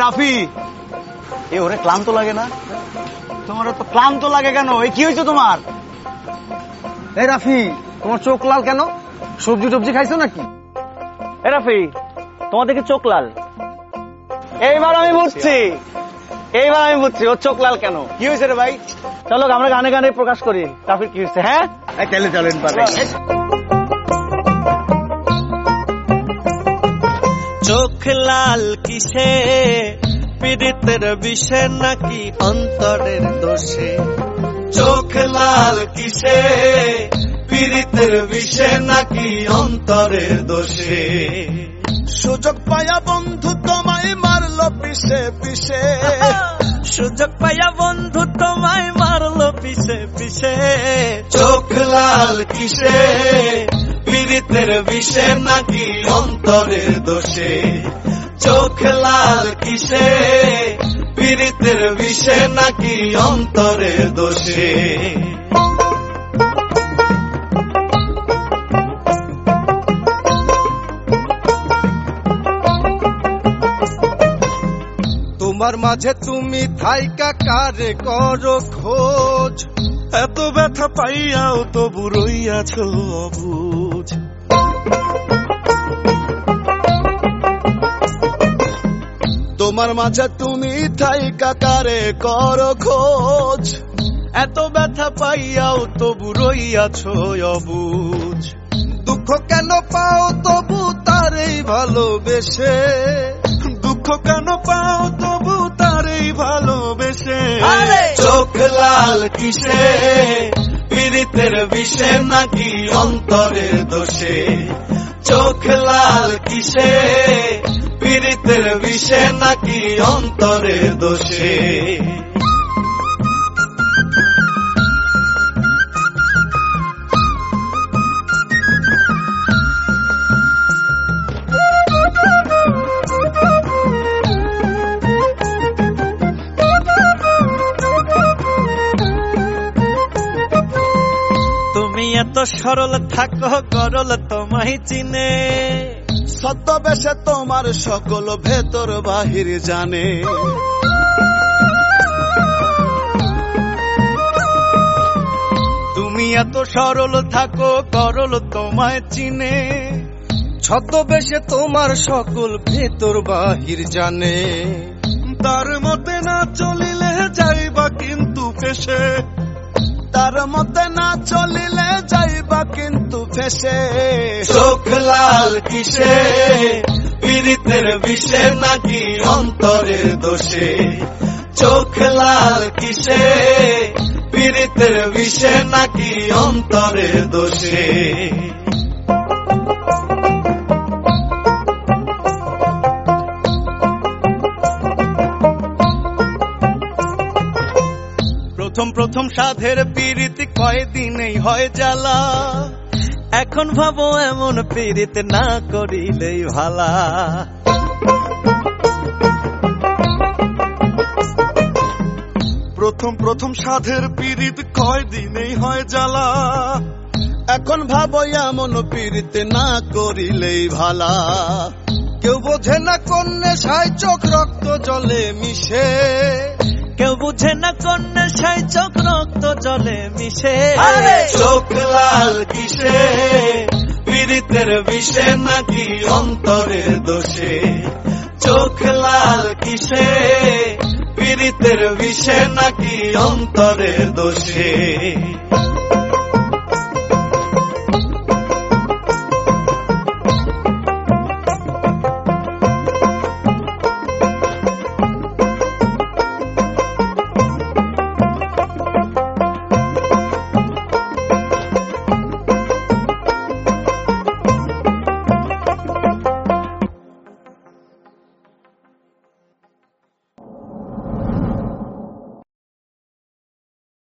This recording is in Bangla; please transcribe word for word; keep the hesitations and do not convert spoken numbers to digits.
রাফি, এ ওরে ক্লান্ত লাগে না? তোমার তো ক্লান্ত লাগে কেন? এই কি হয়েছে তোমার? এই রাফি, তোমার চোখ লাল কেন? সবজি টবজি খাইছো নাকি? এ রাফি, তোমার দেখি চোখ লাল। এইবার আমি বুঝছি, এইবার আমি বুঝছি ওর চোখ লাল কেন। কি হয়েছে রে ভাই? চলো আমরা গানে গানে প্রকাশ করি রাফির কি হয়েছে। হ্যাঁ তাহলে চলেন পারে। চোখ লাল কিসে, পীড়িতের বিষে নাকি অন্তরের দোষে? চোখ লাল কিসে, পীড়িতের বিষে নাকি অন্তরের দোষে? সুযোগ পায়া বন্ধু তোমায় মারলো পিছে পিছে, সুযোগ পায়া বন্ধু তোমায় মারলো পিছে পিছে। চোখ লাল কিসে, পীড়িতের বিষে নাকি অন্তরের দোষে? চোখ লাল কিসে, পীড়িতের বিষে নাকি অন্তরের দোষে? তোমার মাঝে তুমি থাইকা কারে করো খোঁজ, এত ব্যথা পাইয়াও তবু রইয়াছ অবুঝ। তোমার মাঝে তুমি থাইকা কারে করো খোঁজ, এত ব্যথা পাইয়াও তবু রইয়াছ অবুঝ। দুঃখ কেন পাও তবু তারেই ভালোবেসে, দুঃখ কেন পাও তবু তারেই ভালোবেসে? চোখ লাল কিসে, পীড়িতের বিষে নাকি অন্তরের দোষে? চোখ লাল কিসে, পীড়িতের বিষে নাকি অন্তরের দোষে? তুমি এত সরল থাকো গরল তোমায় চিনে, ছদ্মবেশে তোমার সকল ভেতর বাহির জানে। তুমি এত সরল থাকো গরল তোমায় চিনে, ছদ্মবেশে তোমার সকল ভেতর বাহির জানে। তার মতে না চলিলে যাইবা কিন্তু ফেসে, তার মতে না চলিলে যাইবা কিন্তু ফেসে। চোখ লাল কিসে, পীড়িতের বিষে নাকি অন্তরের দোষে? চোখ লাল কিসে, পীড়িতের বিষে নাকি অন্তরের দোষে? প্রথম প্রথম সাধের পীড়িত কয়দিনেই হয় জ্বালা, এখন ভাবো এমন পীড়িত না করিলেই ভালা। প্রথম প্রথম সাধের পীড়িত কয়দিনেই হয় জ্বালা, এখন ভাবো এমন পীড়িত না করিলেই ভালা। কেউ বোঝে না কোন নেশায় চোখ রক্ত জলে মিশে, কেউ বুঝে না কোন নেশায় চোখ রক্ত জলে মিশে। চোখ লাল কিসে, পীড়িতের বিষে নাকি অন্তরের দোষে? চোখ লাল কিসে, পীড়িতের বিষে নাকি অন্তরের দোষে?